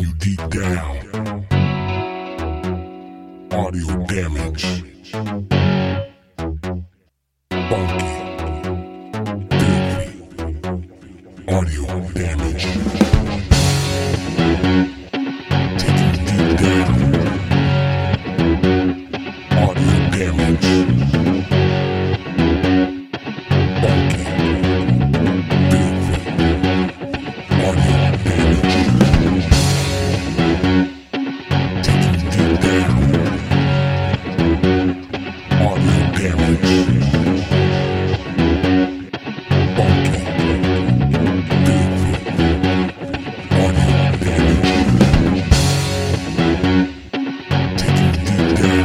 you deep down. Audio damage. Funky. Filthy. Audio damage. Take you deep down. Audio damage. Funky. Filthy. Audio damage. Take you deep down. Audio damage. Funky. Filthy. Audio damage. Take you deep down.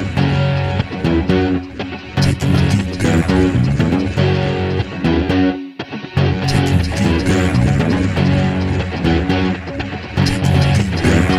Take you deep down. Take you deep down. Take you deep down.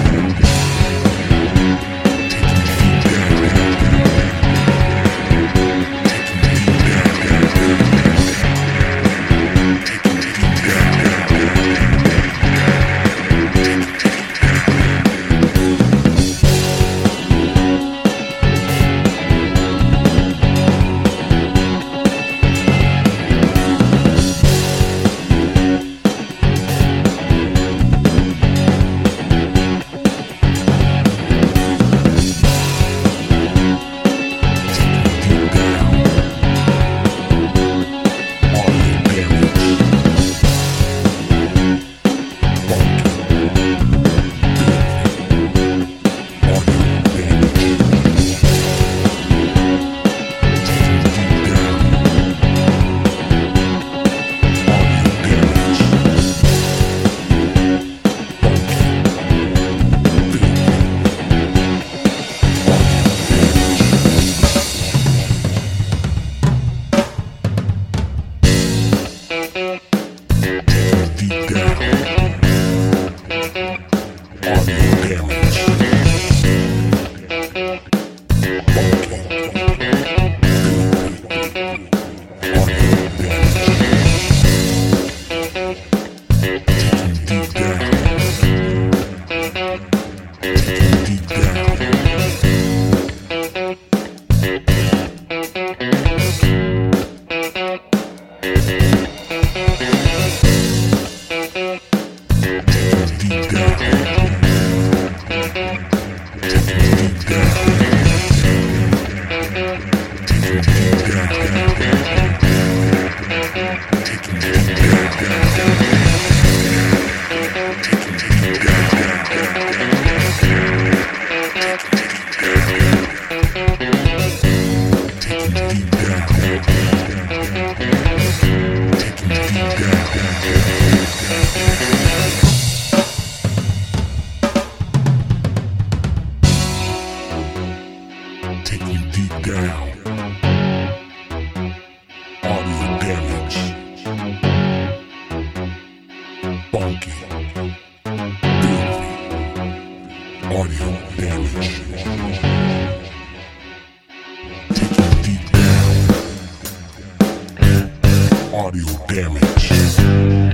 Take you deep down. Audio damage. Funky. Filthy. Audio damage. Take you deep down. Audio damage.